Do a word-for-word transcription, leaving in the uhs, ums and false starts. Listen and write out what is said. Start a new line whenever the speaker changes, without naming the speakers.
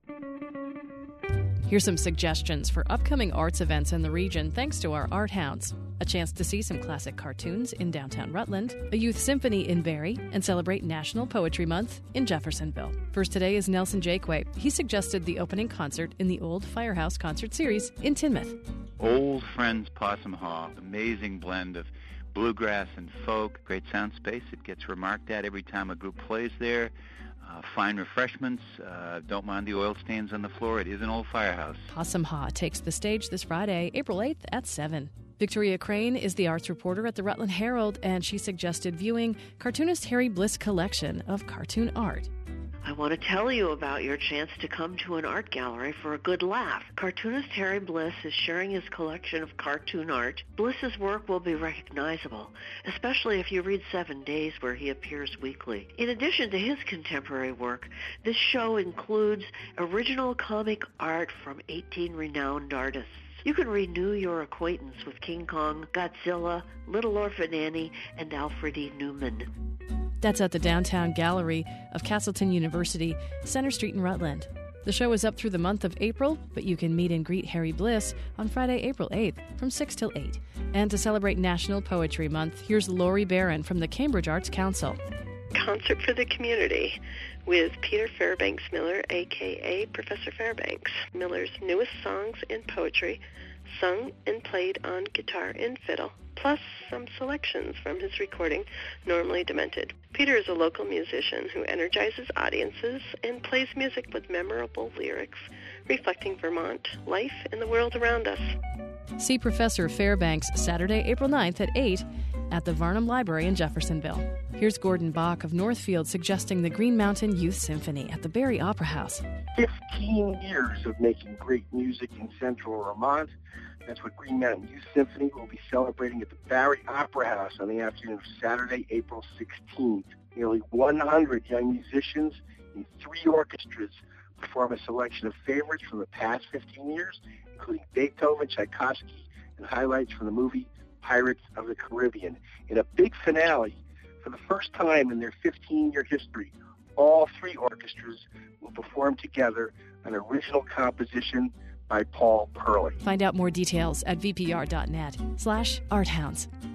Here's some suggestions for upcoming arts events in the region thanks to our Art Hounds. A chance to see some classic cartoons in downtown Rutland, a youth symphony in Barrie, and celebrate National Poetry Month in Jeffersonville. First today is Nelson Jakeway. He suggested the opening concert in the Old Firehouse Concert Series in Tinmouth.
Old Friends Possum Hall, amazing blend of bluegrass and folk, great sound space. It gets remarked at every time a group plays there. Uh, fine refreshments. Uh, don't mind the oil stains on the floor. It is an old firehouse.
Possum Ha takes the stage this Friday, April eighth at seven. Victoria Crane is the arts reporter at the Rutland Herald, and she suggested viewing cartoonist Harry Bliss' collection of cartoon art.
I want to tell you about your chance to come to an art gallery for a good laugh. Cartoonist Harry Bliss is sharing his collection of cartoon art. Bliss's work will be recognizable, especially if you read Seven Days, where he appears weekly. In addition to his contemporary work, this show includes original comic art from eighteen renowned artists. You can renew your acquaintance with King Kong, Godzilla, Little Orphan Annie, and Alfred E. Newman.
That's at the Downtown Gallery of Castleton University, Center Street in Rutland. The show is up through the month of April, but you can meet and greet Harry Bliss on Friday, April eighth from six till eight. And to celebrate National Poetry Month, here's Lori Barron from the Cambridge Arts Council.
Concert for the Community with Peter Fairbanks Miller, a k a. Professor Fairbanks. Miller's newest songs in poetry, sung and played on guitar and fiddle, plus some selections from his recording, Normally Demented. Peter is a local musician who energizes audiences and plays music with memorable lyrics reflecting Vermont, life, and the world around us.
See Professor Fairbanks Saturday, April ninth at eight at the Varnum Library in Jeffersonville. Here's Gordon Bach of Northfield suggesting the Green Mountain Youth Symphony at the Barrie Opera House.
fifteen years of making great music in central Vermont. That's what Green Mountain Youth Symphony will be celebrating at the Barrie Opera House on the afternoon of Saturday, April sixteenth. Nearly one hundred young musicians in three orchestras perform a selection of favorites from the past fifteen years, including Beethoven, Tchaikovsky, and highlights from the movie Pirates of the Caribbean. In a big finale, for the first time in their fifteen-year history, all three orchestras will perform together an original composition by Paul Perley.
Find out more details at vpr.net slash arthounds.